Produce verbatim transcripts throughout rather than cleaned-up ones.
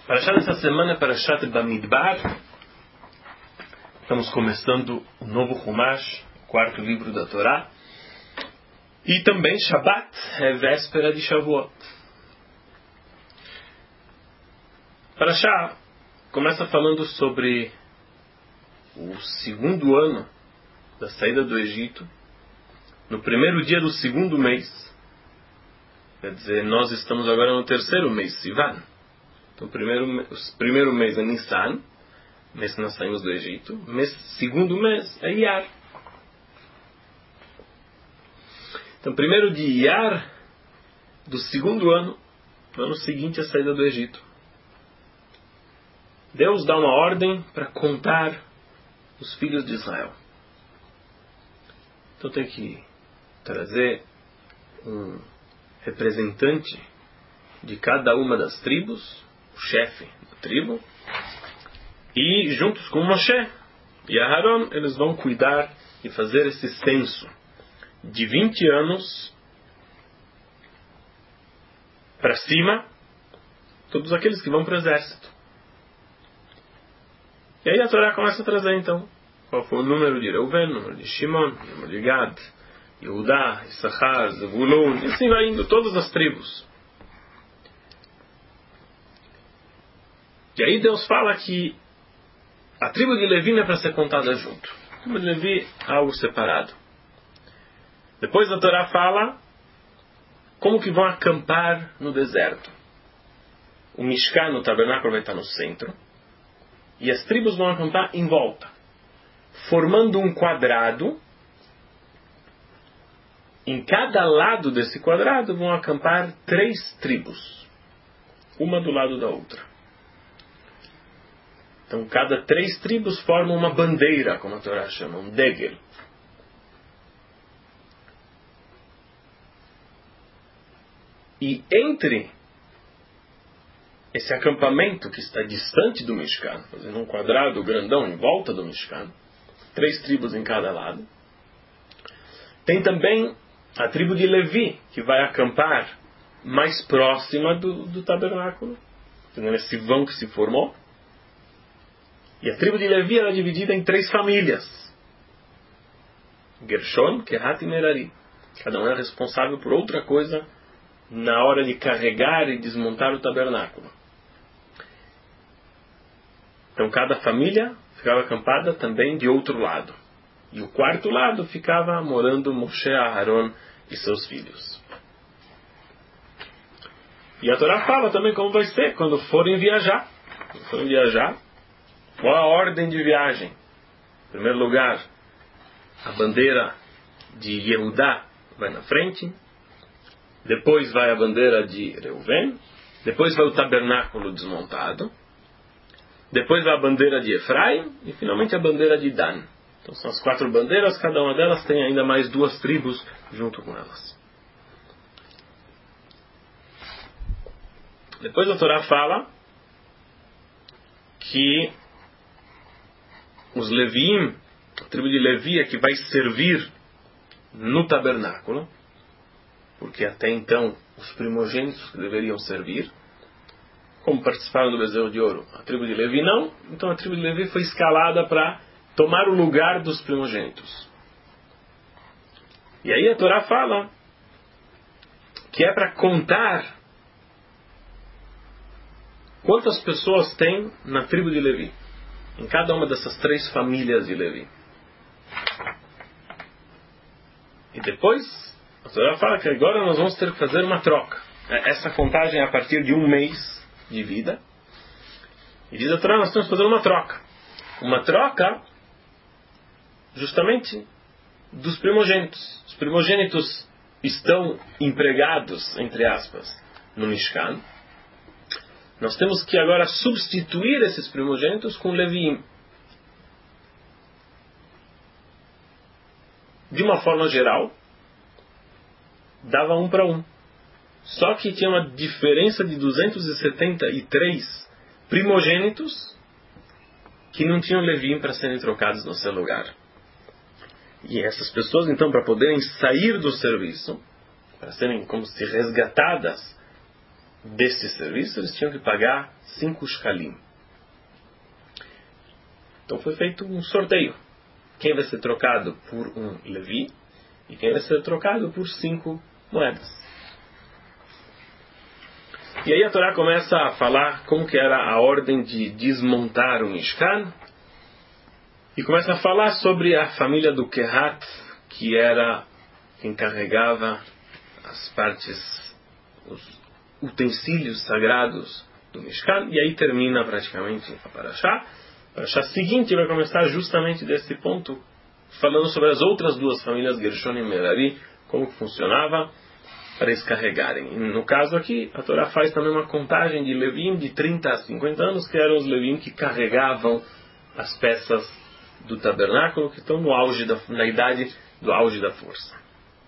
Parashá dessa semana é Parashat Bamidbar. Estamos começando o novo Humash, o quarto livro da Torá. E também Shabbat é véspera de Shavuot. Parashá começa falando sobre o segundo ano da saída do Egito, no primeiro dia do segundo mês. Quer dizer, nós estamos agora no terceiro mês, Sivan. Então, o primeiro, o primeiro mês é Nissan, mês que nós saímos do Egito. Mês, segundo mês é Iyar. Então, primeiro de Iyar, do segundo ano, no ano seguinte à saída do Egito, Deus dá uma ordem para contar os filhos de Israel. Então, tem que trazer um representante de cada uma das tribos, o chefe da tribo, e juntos com Moshe e Aharon, eles vão cuidar e fazer esse censo de vinte anos para cima, todos aqueles que vão para o exército. E aí a Torá começa a trazer então qual foi o número de Reuven, o número de Shimon, o número de Gad, Yehudá, Issachar, Zebulun, e assim vai indo, todas as tribos. E aí Deus fala que a tribo de Levi não é para ser contada junto. A tribo de Levi é algo separado. Depois a Torá fala como que vão acampar no deserto. O Mishkan, no tabernáculo, vai estar no centro. E as tribos vão acampar em volta, formando um quadrado. Em cada lado desse quadrado vão acampar três tribos, uma do lado da outra. Então, cada três tribos formam uma bandeira, como a Torá chama, um degel. E entre esse acampamento que está distante do Mishkan, fazendo um quadrado grandão em volta do Mishkan, três tribos em cada lado, tem também a tribo de Levi, que vai acampar mais próxima do, do tabernáculo, nesse vão que se formou. E a tribo de Levi era dividida em três famílias: Gershon, Kehat e Merari. Cada um era responsável por outra coisa na hora de carregar e desmontar o tabernáculo. Então cada família ficava acampada também de outro lado. E o quarto lado ficava morando Moshe, Aharon e seus filhos. E a Torá fala também como vai ser quando forem viajar. Quando forem viajar, qual a ordem de viagem? Em primeiro lugar, a bandeira de Yehudá vai na frente. Depois vai a bandeira de Reuven. Depois vai o tabernáculo desmontado. Depois vai a bandeira de Efraim. E finalmente a bandeira de Dan. Então são as quatro bandeiras. Cada uma delas tem ainda mais duas tribos junto com elas. Depois a Torá fala que os Leviim, a tribo de Levi, é que vai servir no tabernáculo, porque até então os primogênitos que deveriam servir, como participaram do bezerro de ouro, a tribo de Levi não, então a tribo de Levi foi escalada para tomar o lugar dos primogênitos. E aí a Torá fala que é para contar quantas pessoas tem na tribo de Levi, em cada uma dessas três famílias de Levi. E depois a Torá fala que agora nós vamos ter que fazer uma troca. Essa contagem é a partir de um mês de vida. E diz a Torá, nós temos que fazer uma troca. Uma troca justamente dos primogênitos. Os primogênitos estão empregados, entre aspas, no Mishkan. Nós temos que agora substituir esses primogênitos com Leviim. De uma forma geral, dava um para um. Só que tinha uma diferença de duzentos e setenta e três primogênitos que não tinham Leviim para serem trocados no seu lugar. E essas pessoas, então, para poderem sair do serviço, para serem como se resgatadas deste serviço, eles tinham que pagar cinco shkalim. Então foi feito um sorteio. Quem vai ser trocado por um Levi e quem vai ser trocado por cinco moedas. E aí a Torá começa a falar como que era a ordem de desmontar o Mishkan. E começa a falar sobre a família do Kehat, que era quem carregava as partes, os utensílios sagrados do Mishkan. E aí termina praticamente a Parashá. A Parashá seguinte vai começar justamente desse ponto, falando sobre as outras duas famílias, Gershon e Merari, como que funcionava para eles carregarem. E no caso aqui, a Torá faz também uma contagem de Levim de trinta a cinquenta anos, que eram os Levim que carregavam as peças do tabernáculo, que estão no auge da, na idade do auge da força.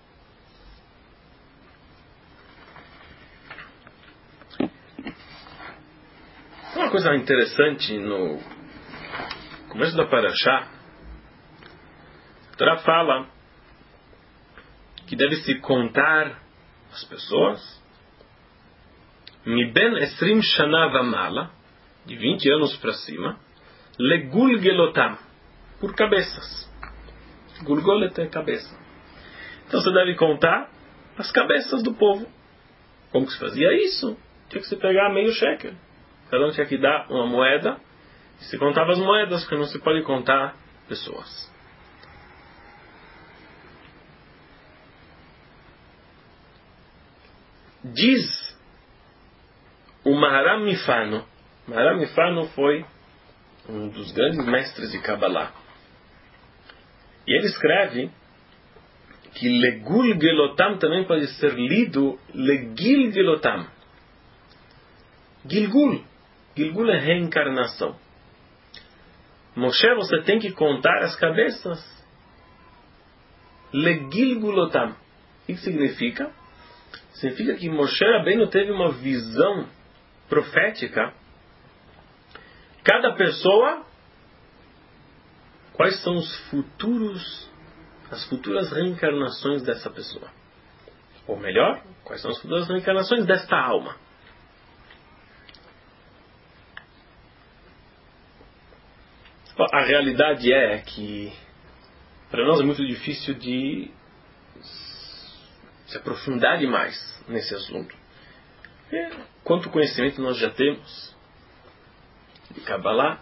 Uma coisa interessante no começo da Parashá, a Torá fala que deve-se contar as pessoas mi ben esrim shana vamala, de vinte anos para cima, legulgelotam, por cabeças. Gulgolet é cabeça. Então você deve contar as cabeças do povo. Como que se fazia isso? Tinha que se pegar meio shekel. Cada um tinha que dar uma moeda. E se contava as moedas, porque não se pode contar pessoas. Diz o Maharam Mifano. Maharam Mifano foi um dos grandes mestres de Kabbalah. E ele escreve que Legul Gelotam também pode ser lido Legil Gelotam. Gilgul. Gilgul é reencarnação. Moshe, você tem que contar as cabeças. Legil Gulotam. O que significa? Significa que Moshe Rabbeinu teve uma visão profética. Cada pessoa, quais são os futuros, as futuras reencarnações dessa pessoa? Ou melhor, quais são as futuras reencarnações desta alma? A realidade é que para nós é muito difícil de se aprofundar demais nesse assunto. E quanto conhecimento nós já temos de Kabbalah,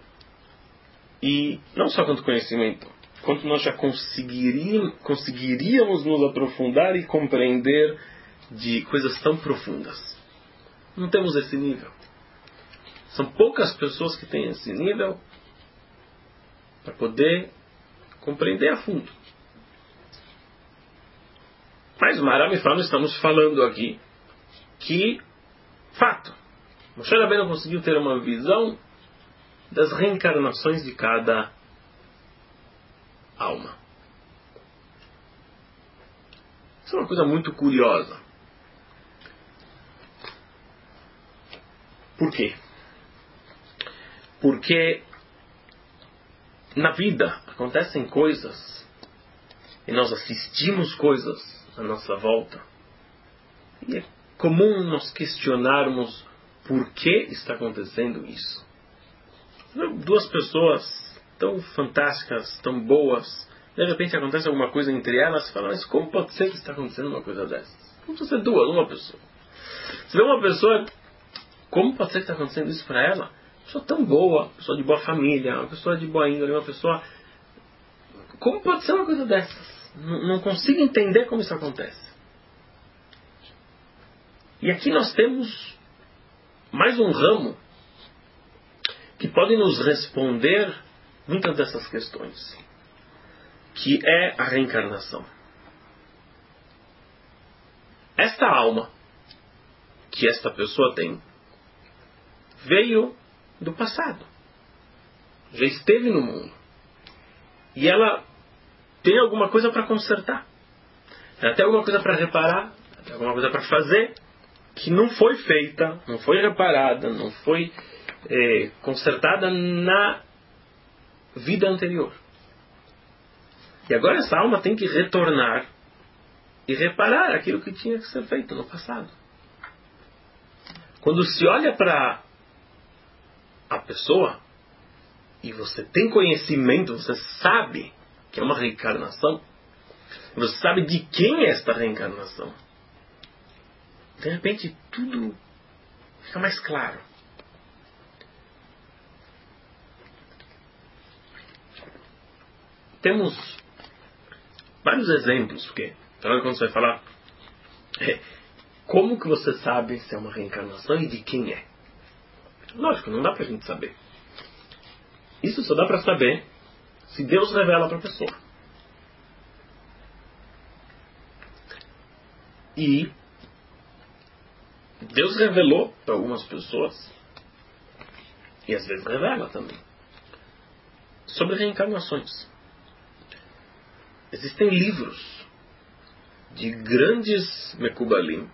e não só quanto conhecimento, quanto nós já conseguiríamos, conseguiríamos nos aprofundar e compreender de coisas tão profundas. Não temos esse nível. São poucas pessoas que têm esse nível para poder compreender a fundo. Mas o Maharam Mifano, estamos falando aqui que, fato, Moshe Rabbeinu conseguiu ter uma visão das reencarnações de cada alma. Isso é uma coisa muito curiosa. Por quê? Porque na vida acontecem coisas e nós assistimos coisas à nossa volta. E é comum nós questionarmos por que está acontecendo isso. Duas pessoas tão fantásticas, tão boas, de repente acontece alguma coisa entre elas, e falam, mas como pode ser que está acontecendo uma coisa dessas? Como pode ser duas, uma pessoa? Você vê uma pessoa, como pode ser que está acontecendo isso para ela? Uma pessoa tão boa, uma pessoa de boa família, uma pessoa de boa índole, uma pessoa... Como pode ser uma coisa dessas? Não, não consigo entender como isso acontece. E aqui nós temos mais um ramo que pode nos responder muitas dessas questões, que é a reencarnação. Esta alma que esta pessoa tem veio do passado, já esteve no mundo, e ela tem alguma coisa para consertar, ela tem alguma coisa para reparar, ela tem alguma coisa para fazer que não foi feita, não foi reparada, não foi é, consertada na vida anterior. E agora essa alma tem que retornar e reparar aquilo que tinha que ser feito no passado. Quando se olha para a pessoa e você tem conhecimento, você sabe que é uma reencarnação, você sabe de quem é esta reencarnação, de repente tudo fica mais claro. Temos vários exemplos, porque então, quando você vai falar é, como que você sabe se é uma reencarnação e de quem é? Lógico, não dá pra gente saber. Isso só dá pra saber se Deus revela para a pessoa. E Deus revelou para algumas pessoas, e às vezes revela também, sobre reencarnações. Existem livros de grandes Mekubalim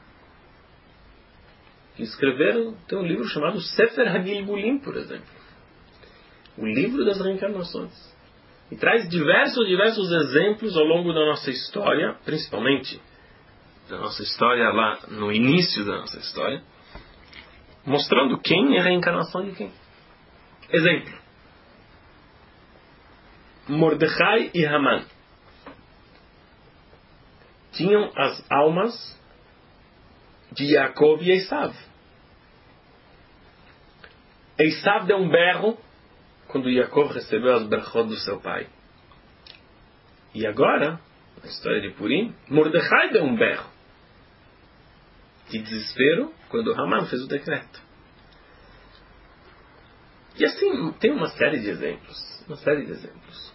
que escreveram, tem um livro chamado Sefer HaGilgulim, por exemplo, o livro das reencarnações, e traz diversos, diversos exemplos ao longo da nossa história, principalmente da nossa história lá no início da nossa história, mostrando quem é a reencarnação de quem. Exemplo: Mordecai e Haman tinham as almas de Yaakov e Esav. Esav deu um berro quando Yaakov recebeu as berrot do seu pai. E agora, na história de Purim, Mordecai deu um berro de desespero quando Haman fez o decreto. E assim, tem uma série de exemplos. Uma série de exemplos.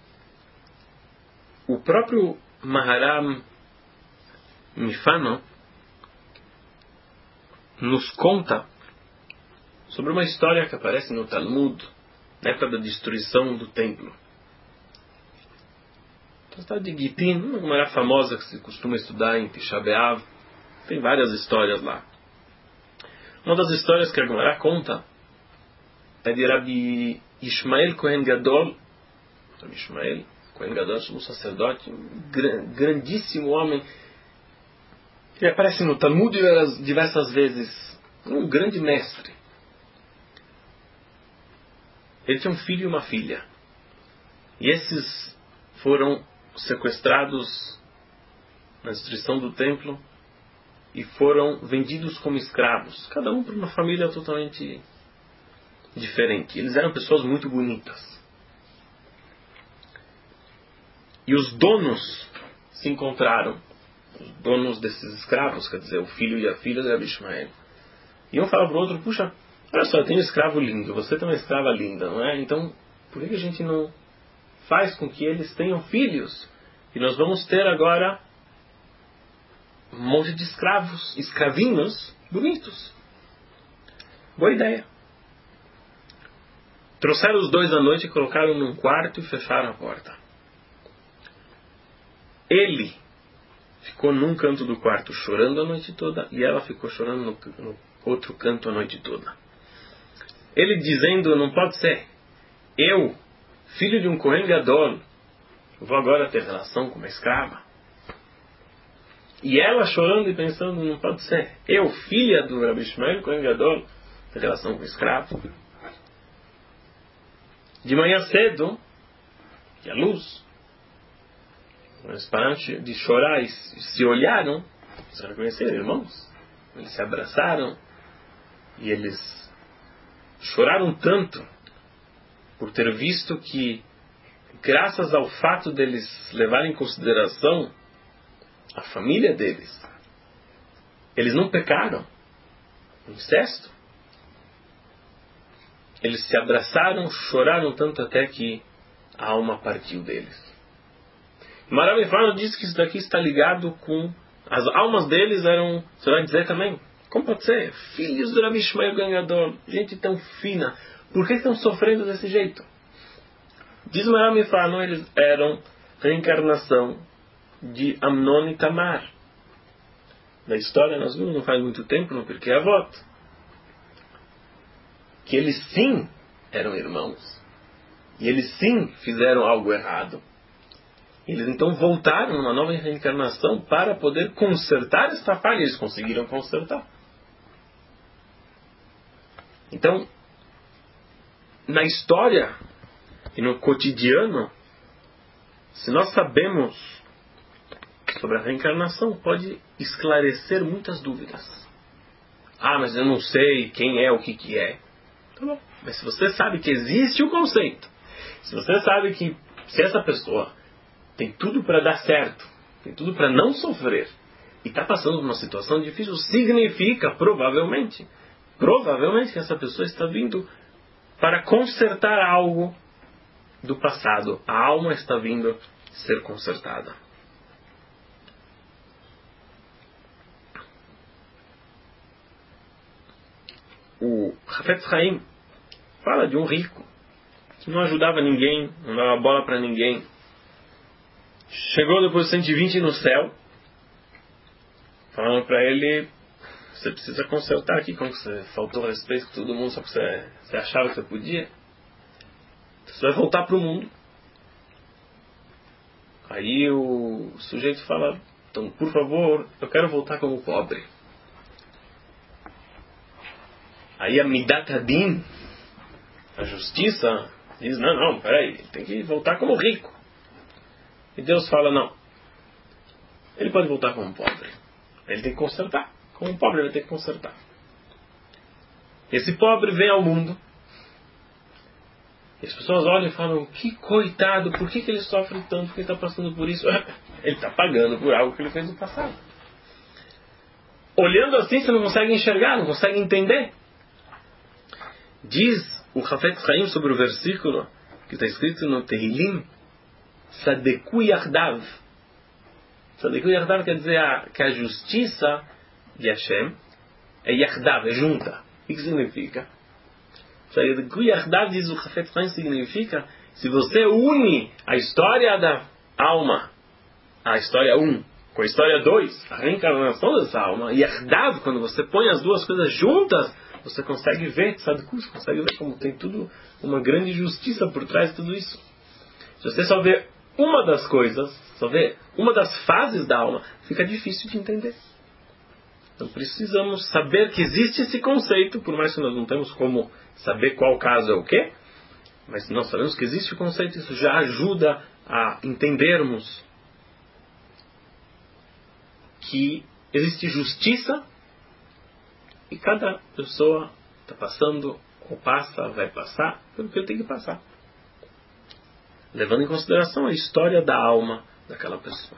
O próprio Maharam Mifano nos conta sobre uma história que aparece no Talmud, na época da destruição do templo. Tratado de Gitin, uma Gemara famosa que se costuma estudar em Tisha B'Av. Tem várias histórias lá. Uma das histórias que a Gemara conta é de Rabbi Ishmael Kohen Gadol. Rabbi Ishmael Kohen Gadol, um sacerdote, um grandíssimo homem. Ele aparece no Talmud diversas vezes. Um grande mestre. Ele tinha um filho e uma filha. E esses foram sequestrados na destruição do templo e foram vendidos como escravos, cada um para uma família totalmente diferente. Eles eram pessoas muito bonitas. E os donos se encontraram, os donos desses escravos, quer dizer, o filho e a filha de Rabbi Ishmael. E um falava para o outro: puxa, olha só, eu tenho um escravo lindo, você tem uma escrava linda, não é? Então, por que a gente não faz com que eles tenham filhos? E nós vamos ter agora um monte de escravos, escravinhos bonitos. Boa ideia. Trouxeram os dois à noite e colocaram num quarto e fecharam a porta. Ele ficou num canto do quarto chorando a noite toda e ela ficou chorando no, no outro canto a noite toda. Ele dizendo: não pode ser. Eu, filho de um Kohen Gadol, vou agora ter relação com uma escrava. E ela chorando e pensando: não pode ser. Eu, filha do Rabbi Ishmael Kohen Gadol, ter relação com o escravo. De manhã cedo, e a luz, eles pararam de chorar e se olharam, se reconheceram, irmãos. Eles se abraçaram e eles choraram tanto por ter visto que, graças ao fato deles levarem em consideração a família deles, eles não pecaram no incesto. Eles se abraçaram, choraram tanto até que a alma partiu deles. Maharam Mifano diz que isso daqui está ligado com as almas deles. Eram, você vai dizer também, como pode ser? Filhos do Rabbi Ishmael Kohen Gadol, gente tão fina, por que estão sofrendo desse jeito? Diz Maharam Mifano, eles eram reencarnação de Amnon e Tamar. Na história nós vimos, não faz muito tempo, no Pirkei Avot, que eles sim eram irmãos, e eles sim fizeram algo errado. Eles então voltaram numa nova reencarnação para poder consertar esta falha. Eles conseguiram consertar. Então, na história e no cotidiano, se nós sabemos sobre a reencarnação, pode esclarecer muitas dúvidas. Ah, mas eu não sei quem é, o que que é. Tá bom. Mas se você sabe que existe o conceito, se você sabe que se essa pessoa tem tudo para dar certo, tem tudo para não sofrer, e está passando por uma situação difícil, significa, provavelmente, provavelmente que essa pessoa está vindo para consertar algo do passado. A alma está vindo ser consertada. O Hafetz Haim fala de um rico que não ajudava ninguém, não dava bola para ninguém. Chegou depois de cento e vinte no céu, falando para ele: você precisa consertar aqui, como você faltou respeito com todo mundo, só porque você, você achava que você podia. Você vai voltar para o mundo. Aí o sujeito fala: então, por favor, eu quero voltar como pobre. Aí a Midat Hadin, a justiça, diz: não, não, peraí, tem que voltar como rico. E Deus fala: não, ele pode voltar como pobre. Ele tem que consertar. Como pobre, ele vai ter que consertar. Esse pobre vem ao mundo. E as pessoas olham e falam: que coitado, por que, que ele sofre tanto? Por que ele está passando por isso? Ele está pagando por algo que ele fez no passado. Olhando assim, você não consegue enxergar, não consegue entender. Diz o Hafetz Haim sobre o versículo que está escrito no Tehilim: Sadeku Yardav. Sadeku Yardav quer dizer a, que a justiça de Hashem é Yardav, é junta. O que significa? Sadeku Yardav, diz o Hafetz Haim, significa: se você une a história da alma, a história um, com a história dois, a reencarnação dessa alma, Yardav, quando você põe as duas coisas juntas, você consegue ver, sabe, você consegue ver como tem tudo, uma grande justiça por trás de tudo isso. Se você só vê uma das coisas, só vê uma das fases da alma, fica difícil de entender. Então precisamos saber que existe esse conceito, por mais que nós não temos como saber qual caso é o quê, mas nós sabemos que existe o conceito, isso já ajuda a entendermos que existe justiça. E cada pessoa está passando, ou passa, vai passar, pelo que ele tem que passar. Levando em consideração a história da alma daquela pessoa.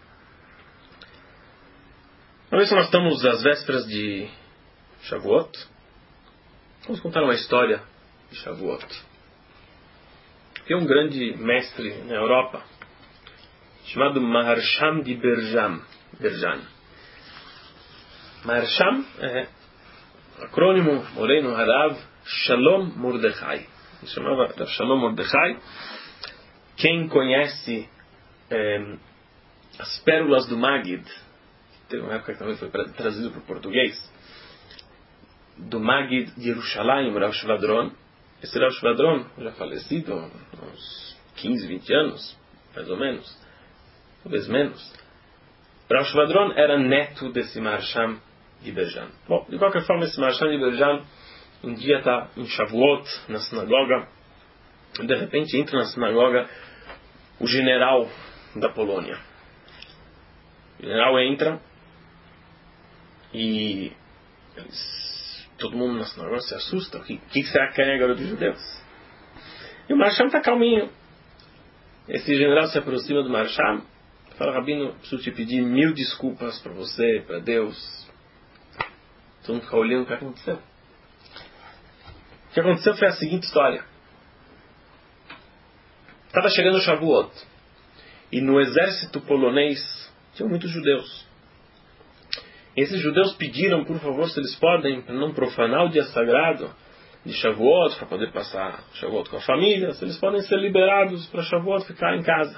Vamos ver se nós estamos às vésperas de Shavuot. Vamos contar uma história de Shavuot. Tem um grande mestre na Europa, chamado Maharsham de Berjan. Berjan. Maharsham é acrônimo, moreno, Harav Shalom Mordechai. Ele chamava Shalom Mordechai. Quem conhece é, as pérolas do Magid, teve uma época que também foi trazido para o português, do Magid de Yerushalayim, Rav Shvadron. Esse Rav Shvadron, já falecido há uns quinze, vinte anos, mais ou menos, talvez menos. Rav Shvadron era neto desse Maharsham de Berjan. Bom, de qualquer forma, esse Maharsham de Berjan um dia está em Shavuot, na sinagoga, e de repente entra na sinagoga o general da Polônia. O general entra e eles, todo mundo na sinagoga se assusta. O que, que será que é agora dos judeus? E o Maharsham está calminho. Esse general se aproxima do Maharsham e fala: Rabino, preciso te pedir mil desculpas para você, para Deus. Todo mundo fica olhando o que aconteceu. O que aconteceu foi a seguinte história. Estava chegando o Shavuot. E no exército polonês tinham muitos judeus. E esses judeus pediram, por favor, se eles podem, para não profanar o dia sagrado de Shavuot, para poder passar Shavuot com a família, se eles podem ser liberados para Shavuot ficar em casa.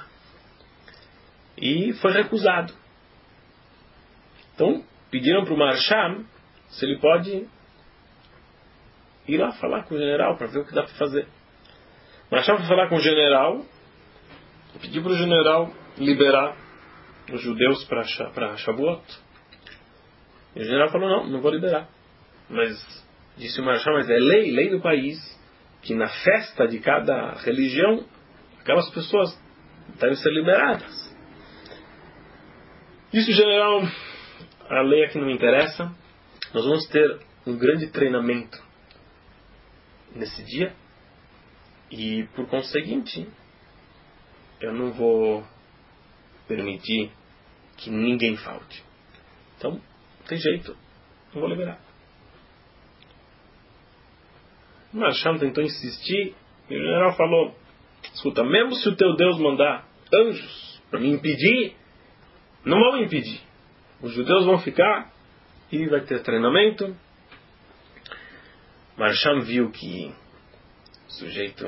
E foi recusado. Então, pediram para o Maharsham se ele pode ir lá falar com o general para ver o que dá para fazer. O Maharsham foi falar com o general e pediu para o general liberar os judeus para Shavuot. E o general falou: não, não vou liberar. Mas Disse o Maharsham, mas é lei, lei do país, que na festa de cada religião, aquelas pessoas devem ser liberadas. Disse o general, a lei aqui não me interessa, nós vamos ter um grande treinamento nesse dia, e por conseguinte, eu não vou permitir que ninguém falte. Então, não tem jeito, não vou liberar. O Maharsham tentou insistir, e o general falou, escuta, mesmo se o teu Deus mandar anjos para me impedir, não vão me impedir. Os judeus vão ficar e vai ter treinamento. O Maharsham viu que o sujeito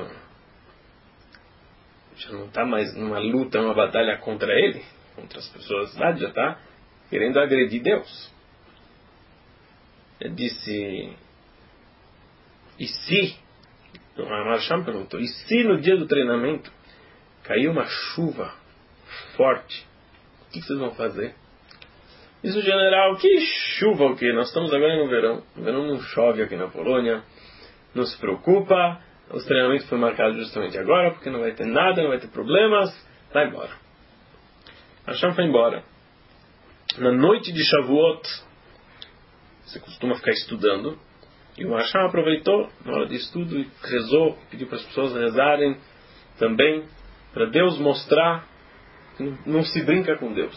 já não está mais numa luta, numa batalha contra ele, contra as pessoas da cidade, já está querendo agredir Deus. Ele disse, e se, o Maharsham perguntou, e se no dia do treinamento caiu uma chuva forte, o que vocês vão fazer? Diz o general, que chuva o quê? Nós estamos agora no verão. No verão não chove aqui na Polônia. Não se preocupa. O treinamento foi marcado justamente agora, porque não vai ter nada, não vai ter problemas. Vai embora. Maharsham foi embora. Na noite de Shavuot, você costuma ficar estudando. E o Maharsham aproveitou, na hora de estudo, e rezou, pediu para as pessoas rezarem também, para Deus mostrar que não se brinca com Deus.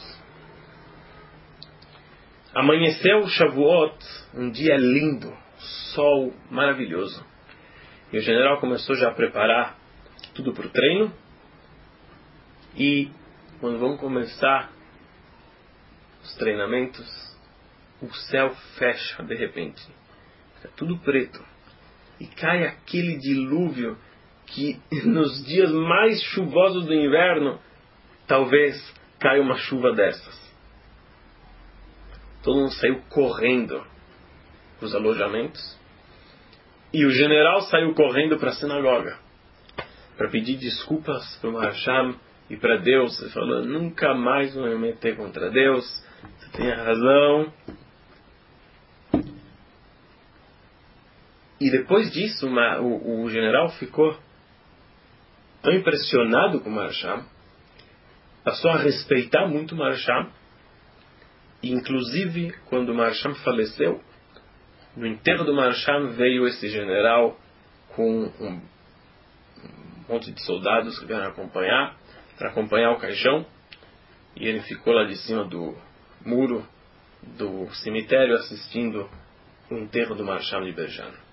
Amanheceu Shavuot, um dia lindo, sol maravilhoso. E o general começou já a preparar tudo para o treino. E quando vão começar os treinamentos, o céu fecha de repente. Fica tudo preto. E cai aquele dilúvio que nos dias mais chuvosos do inverno, talvez caia uma chuva dessas. Todo mundo saiu correndo para os alojamentos. E o general saiu correndo para a sinagoga para pedir desculpas para o Maharsham e para Deus. Ele falou, nunca mais vou me meter contra Deus. Você tem razão. E depois disso, uma, o, o general ficou tão impressionado com o Maharsham, passou a respeitar muito o Maharsham. E, inclusive, quando o Maharsham faleceu, no enterro do Maharsham veio esse general com um, um monte de soldados que vieram acompanhar, para acompanhar o caixão. E ele ficou lá de cima do muro do cemitério assistindo o enterro do Maharsham de Berjan.